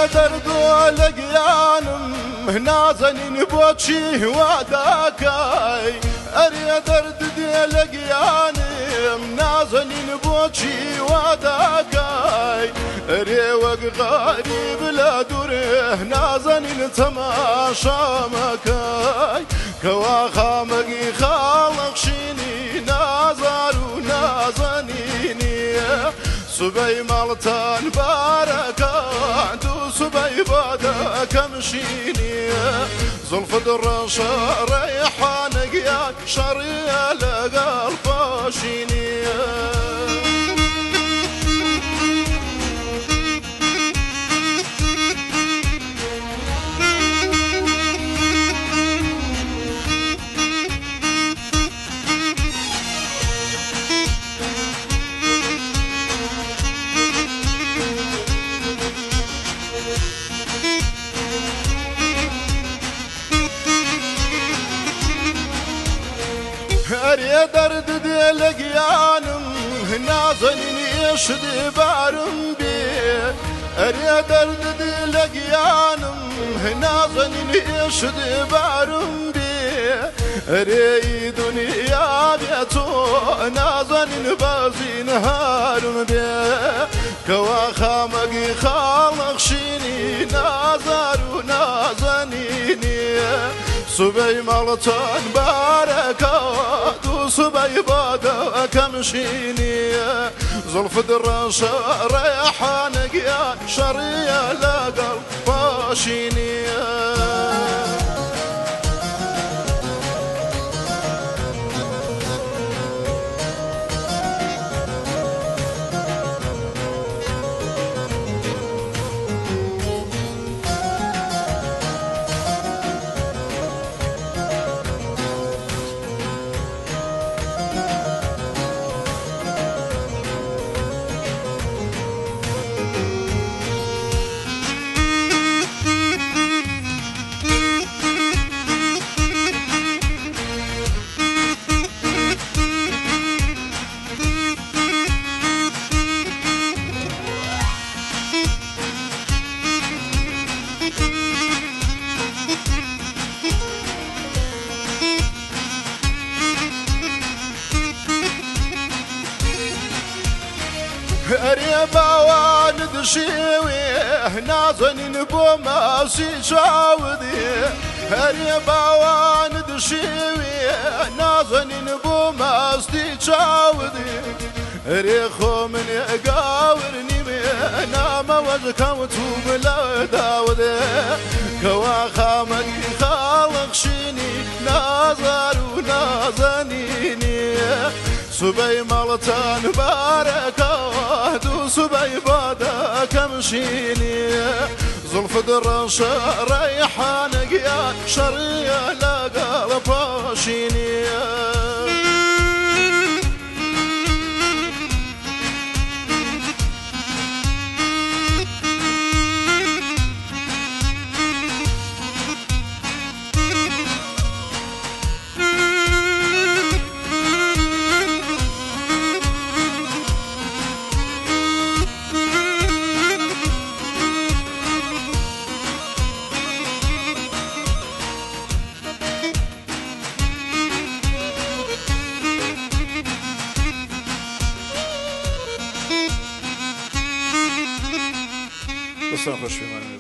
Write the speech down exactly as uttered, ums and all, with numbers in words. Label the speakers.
Speaker 1: أريد أردو لقيانم نازنين بوشي وداكاي أريد أردو لقيانم نازنين بوشي وداكاي ريوق غريب لا دوره نازنين تماشا مكاي كواخا مقي خالق شيني نازار ونازنيني سبي مالتان باركات وسبي بادك مشيني زلف درش ريحان قياك شريا لقلب شيني أريد أرد دي لقيانم نازنين يشدي بارم بي أريد أرد دي لقيانم نازنين يشدي بارم بي أريدني يا بيتو نازنين بازين هارم بي كواخا مقي خالق شيني نازار ونازنيني سبي مالتان باركات وسبي بادك مشيني زلف درش ريحان قيان شريا لقلب فاشيني أريبا واند شيوي نازنين بوما سي شاودي أريبا واند شيوي نازنين بوما سي شاودي ريخو من يقاورني من ما وجهك وتوب لا داودي كواخا مقي خالق شيني نازار ونازنيني سبي مالتان باركات وسبي بادك مشيني زلف درش ريحان قيان شريا لقلب شيني بس خوش في